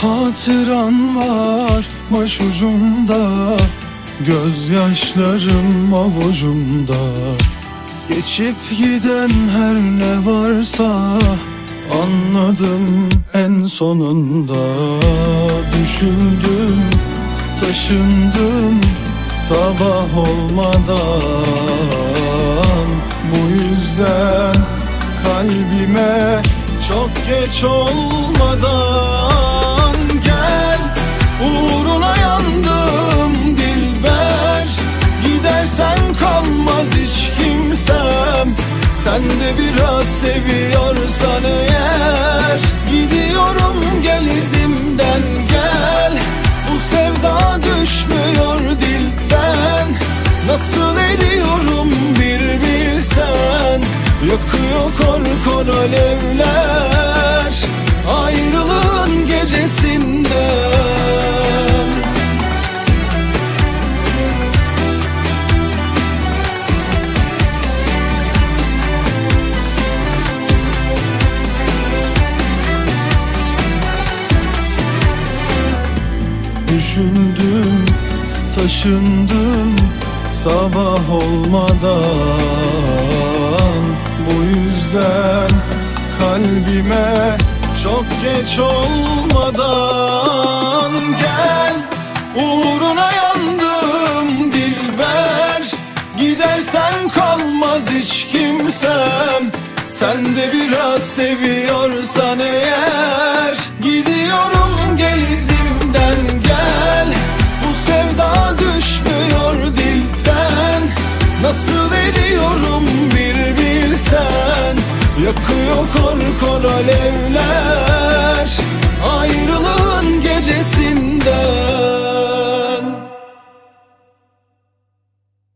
Hatıran var başucumda, gözyaşlarım avucumda. Geçip giden her ne varsa anladım en sonunda. Düşündüm, taşındım sabah olmadan. Bu yüzden kalbime çok geç olmadan gel. Uğruna yandım dilber, gidersen kalmaz hiç kimsem. Sen de biraz seviyorsan eğer, gidiyorum gel izimden gel. Bu sevda düşmüyor dilden, nasıl eriyorum bir bilsen. Yakıyor kor kor alevler ayrılığın gecesinden. Düşündüm, taşındım sabah olmadan. Bu yüzden kalbime çok geç olmadan gel. Uğruna yandım dilber, gidersen kalmaz hiç kimsem. Sen de biraz seviyorsan eğer, gidiyorum gel izimden gel. Bu sevda düşmüyor dilden, nasıl eriyorum bir bilsen. Yakıyor kor kor alevler